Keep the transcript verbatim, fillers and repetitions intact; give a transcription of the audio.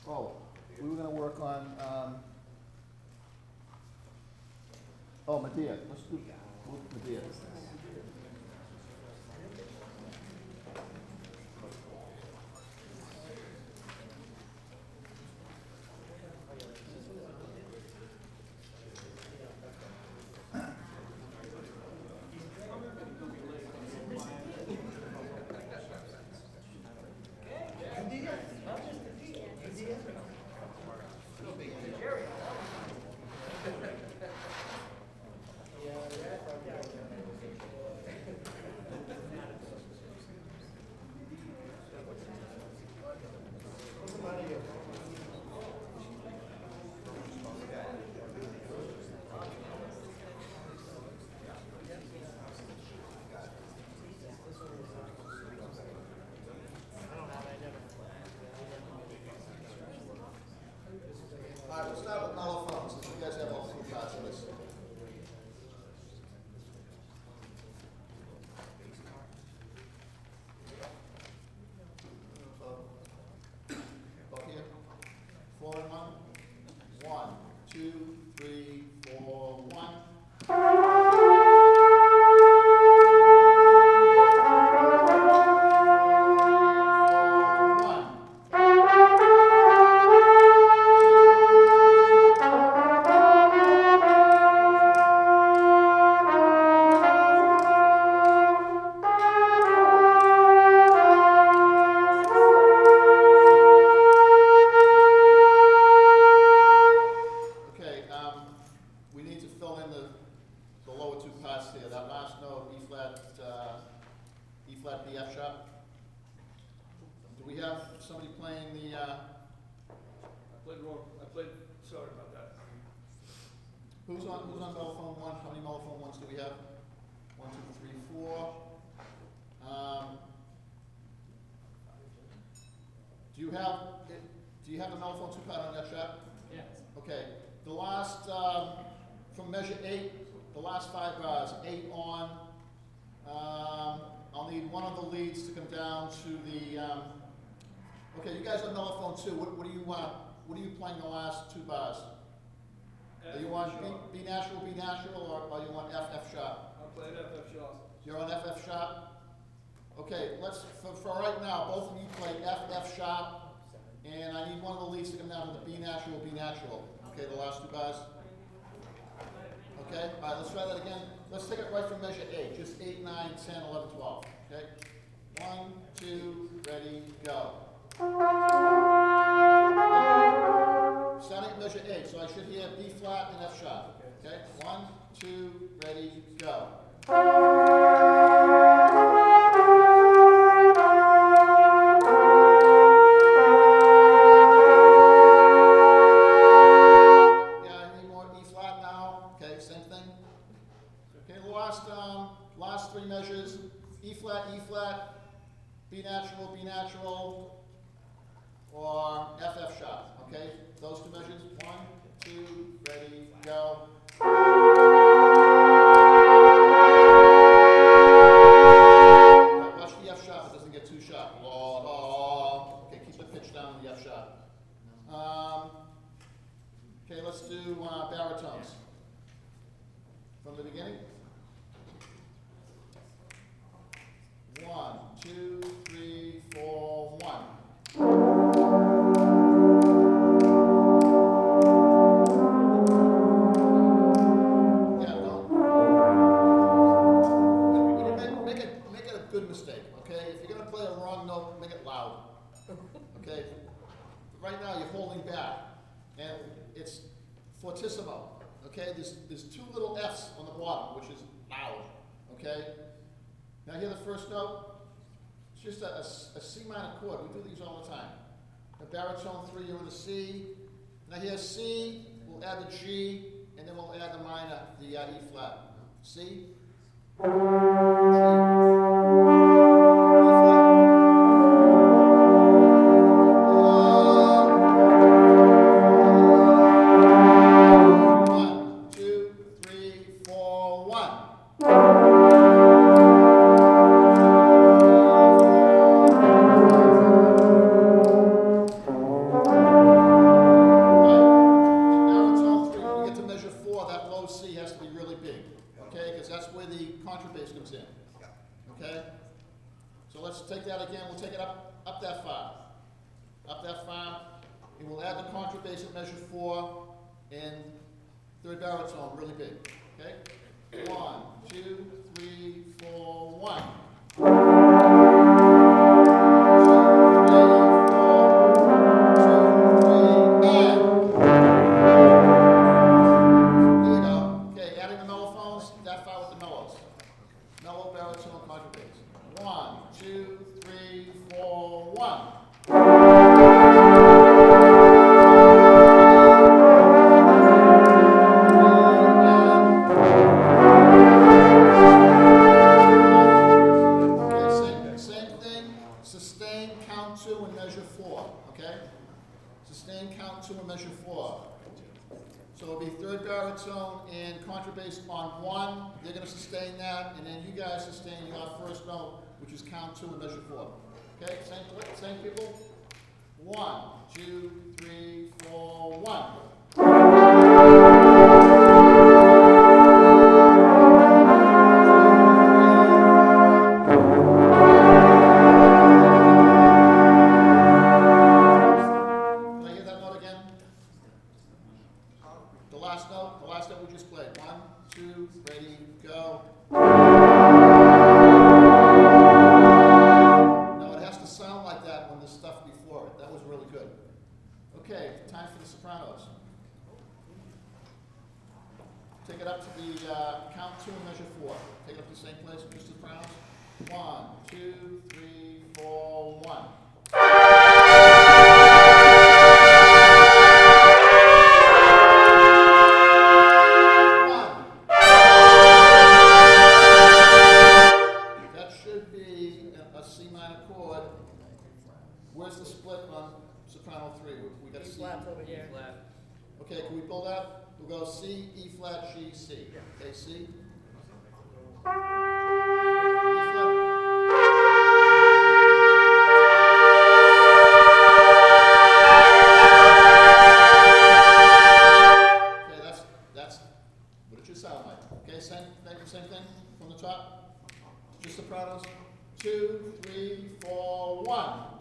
Oh, we were gonna work on, um, oh, Medea, let's do Medea. All right, let's start with mellophones, since you guys have all three parts of this. Up here. Four and one. One, two, three, four, one. Okay, um, we need to fill in the, the lower two parts here. That last note, E flat, uh, E flat, B F sharp. Do we have somebody playing the, uh, I played wrong, I played, sorry about that. who's on, who's on mellophone one? How many mellophone ones do we have? One, two, three, four. Um, do you have, it- do you have the mellophone two part on that sharp? Yes. Okay, the last, um, from measure eight, the last five bars, eight on, um, I'll need one of the leads to come down to the, um, okay, you guys are mellophone two, what, what do you want, what are you playing the last two bars? Do you want B, B natural, B natural, or, or you want F, F sharp? I'm playing F F sharp. You're on F, F sharp? Okay, let's, for, for right now, both of you play F, F sharp, and I need one of the leads to come down to the B natural, B natural. Okay, the last two bars? Okay, all right, let's try that again. Let's take it right from measure eight, just eight, nine, ten, eleven, twelve, okay? One, two, ready, go. Starting at measure eight, so I should hear B flat and F sharp, okay? One, two, ready, go. Yeah, any more E flat now? Okay, same thing. Okay, the last, um, last three measures, E flat, E flat, B natural, B natural, or F, F sharp, okay? Those two measures, one, two, ready, go. Right, watch the F sharp, it doesn't get too sharp. La, la. Okay, keep the pitch down in the F sharp. Um, okay, let's do uh, baritones. From the beginning. One, two, three, four, one. Yeah, don't. Make, make it, make it a good mistake, okay? If you're gonna play a wrong note, make it loud, okay? Right now, you're holding back, and it's fortissimo, okay? There's, there's two little F's on the bottom, which is loud, okay? Now hear the first note? It's just a, a s- a C minor chord. We do these all the time. The baritone three, you're in the C. Now here's C, we'll add the G, and then we'll add the minor, the uh, E flat. C, G, E flat. One, two, three, four, one. take that again, we'll take it up, up that far. Up that far, and we'll add the contrabass at measure four, and third baritone, really big, okay? One, two, three, four, one. Two, three, four, two, three, and. There you go. Okay, adding the mellophones, that far with the mellows. Mellow, baritone, contrabass. One, two, three, four, one. Sustain, count two, and measure four, okay? Sustain, count two, and measure four. So it'll be third baritone and contrabass on one. They're gonna sustain that, and then you guys sustain your first note, which is count two and measure four. Okay, same, same people? One, two, three, four, one. The last note, the last note we just played. One, two, ready, go. No, it has to sound like that when there's stuff before it. That was really good. Okay, time for the sopranos. Take it up to the uh, count two and measure four. Take it up to the same place, just the sopranos. One, two, three, four, one. Where's the split on soprano three? We, we got E C. flat over here. Flat. Okay, can we build that? We'll go C, E flat, G, C. Okay, C. E flat. Okay, that's that's what it should sound like. Okay, same thing, same thing from the top. Just sopranos. Two, three, four, one.